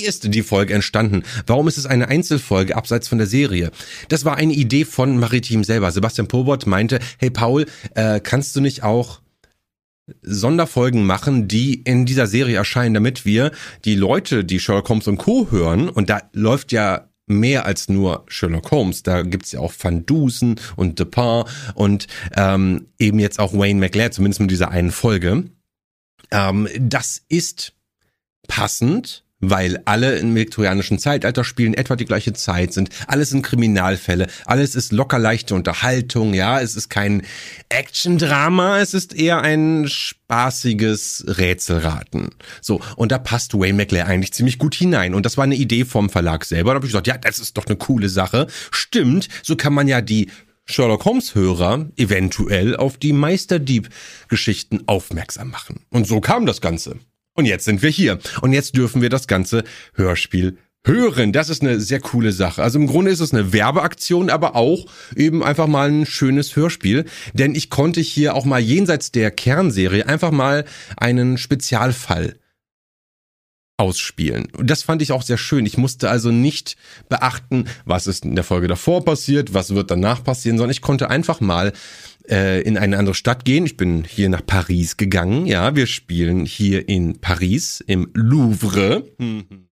ist die Folge entstanden? Warum ist es eine Einzelfolge abseits von der Serie? Das war eine Idee von Maritim selber. Sebastian Pobot meinte, hey Paul, kannst du nicht auch Sonderfolgen machen, die in dieser Serie erscheinen, damit wir die Leute, die Sherlock Holmes und Co. hören, und da läuft ja mehr als nur Sherlock Holmes, da gibt's ja auch Van Dusen und Dupin und eben jetzt auch Wayne McLeod, zumindest mit dieser einen Folge. Das ist passend, weil alle im viktorianischen Zeitalter spielen, etwa die gleiche Zeit sind. Alles sind Kriminalfälle, alles ist locker leichte Unterhaltung, ja, es ist kein Action-Drama, es ist eher ein spaßiges Rätselraten. So, und da passt Wayne McLeod eigentlich ziemlich gut hinein. Und das war eine Idee vom Verlag selber. Da habe ich gesagt, ja, das ist doch eine coole Sache. Stimmt, so kann man ja die Sherlock Holmes-Hörer eventuell auf die Meisterdieb-Geschichten aufmerksam machen. Und so kam das Ganze. Und jetzt sind wir hier. Und jetzt dürfen wir das ganze Hörspiel hören. Das ist eine sehr coole Sache. Also im Grunde ist es eine Werbeaktion, aber auch eben einfach mal ein schönes Hörspiel. Denn ich konnte hier auch mal jenseits der Kernserie einfach mal einen Spezialfall ausspielen. Und das fand ich auch sehr schön. Ich musste also nicht beachten, was ist in der Folge davor passiert, was wird danach passieren, sondern ich konnte einfach mal in eine andere Stadt gehen. Ich bin hier nach Paris gegangen. Ja, wir spielen hier in Paris im Louvre.